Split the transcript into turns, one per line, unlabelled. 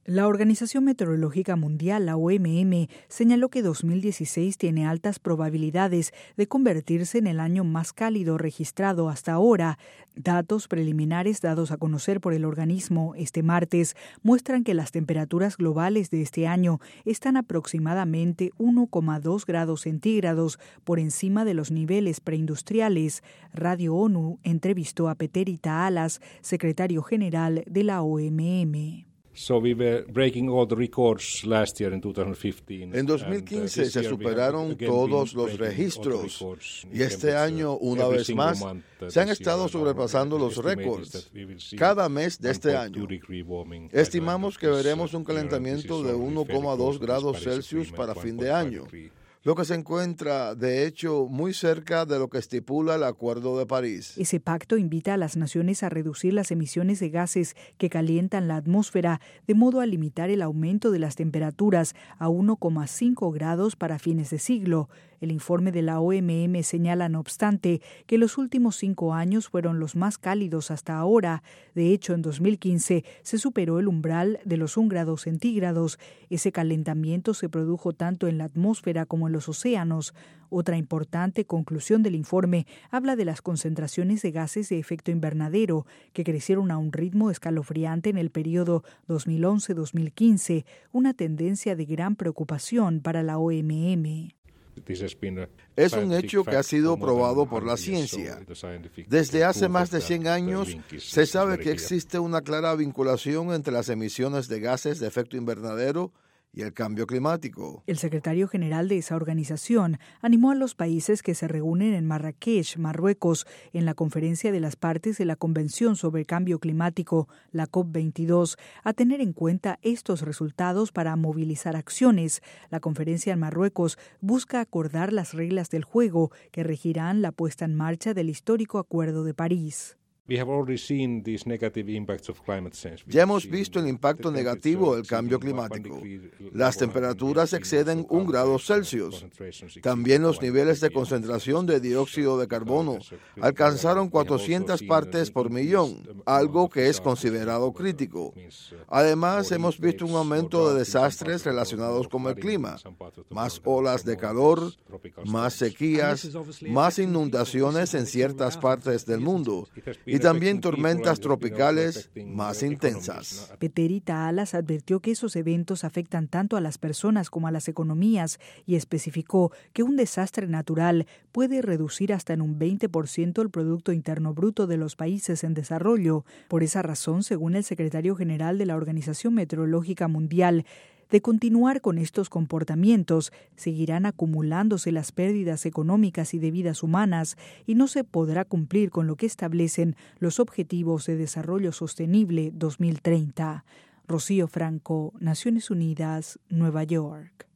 La Organización Meteorológica Mundial, la OMM, señaló que 2016 tiene altas probabilidades de convertirse en el año más cálido registrado hasta ahora. Datos preliminares dados a conocer por el organismo este martes muestran que las temperaturas globales de este año están aproximadamente 1,2 grados centígrados por encima de los niveles preindustriales. Radio ONU entrevistó a Petteri Taalas, secretario general de la OMM.
En 2015 se superaron todos los registros y este año, una vez más, se han estado sobrepasando los récords cada mes de este año. Estimamos que veremos un calentamiento de 1,2 grados Celsius para fin de año, lo que se encuentra, de hecho, muy cerca de lo que estipula el Acuerdo de París.
Ese pacto invita a las naciones a reducir las emisiones de gases que calientan la atmósfera, de modo a limitar el aumento de las temperaturas a 1,5 grados para fines de siglo. El informe de la OMM señala, no obstante, que los últimos 5 años fueron los más cálidos hasta ahora. De hecho, en 2015 se superó el umbral de los 1 grado centígrados. Ese calentamiento se produjo tanto en la atmósfera como en los océanos. Otra importante conclusión del informe habla de las concentraciones de gases de efecto invernadero, que crecieron a un ritmo escalofriante en el periodo 2011-2015, una tendencia de gran preocupación para la OMM.
Es un hecho que ha sido probado por la ciencia. Desde hace más de 100 años se sabe que existe una clara vinculación entre las emisiones de gases de efecto invernadero y el cambio climático.
El secretario general de esa organización animó a los países que se reúnen en Marrakech, Marruecos, en la conferencia de las partes de la Convención sobre el Cambio Climático, la COP22, a tener en cuenta estos resultados para movilizar acciones. La conferencia en Marruecos busca acordar las reglas del juego que regirán la puesta en marcha del histórico Acuerdo de París.
Ya hemos visto el impacto negativo del cambio climático. Las temperaturas exceden 1 grado Celsius. También los niveles de concentración de dióxido de carbono alcanzaron 400 partes por millón, algo que es considerado crítico. Además, hemos visto un aumento de desastres relacionados con el clima, más olas de calor, más sequías, más inundaciones en ciertas partes del mundo, y también tormentas tropicales más intensas.
Petteri Taalas advirtió que esos eventos afectan tanto a las personas como a las economías y especificó que un desastre natural puede reducir hasta en un 20% el Producto Interno Bruto de los países en desarrollo. Por esa razón, según el secretario general de la Organización Meteorológica Mundial, de continuar con estos comportamientos, seguirán acumulándose las pérdidas económicas y de vidas humanas y no se podrá cumplir con lo que establecen los Objetivos de Desarrollo Sostenible 2030. Rocío Franco, Naciones Unidas, Nueva York.